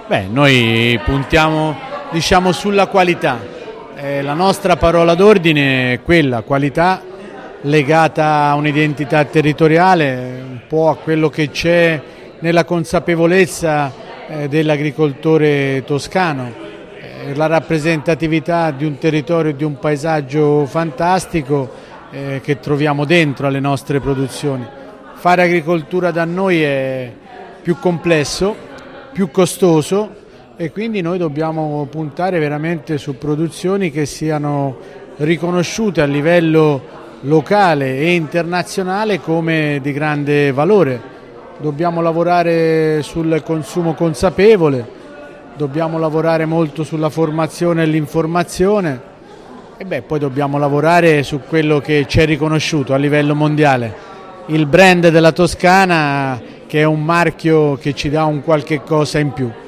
Noi puntiamo, sulla qualità. La nostra parola d'ordine è quella, qualità legata a un'identità territoriale, un po' a quello che c'è nella consapevolezza dell'agricoltore toscano, la rappresentatività di un territorio e di un paesaggio fantastico che troviamo dentro alle nostre produzioni. Fare agricoltura da noi è più complesso, più costoso, e quindi noi dobbiamo puntare veramente su produzioni che siano riconosciute a livello locale e internazionale come di grande valore. Dobbiamo lavorare sul consumo consapevole, dobbiamo lavorare molto sulla formazione e l'informazione e poi dobbiamo lavorare su quello che ci è riconosciuto a livello mondiale, il brand della Toscana, che è un marchio che ci dà un qualche cosa in più.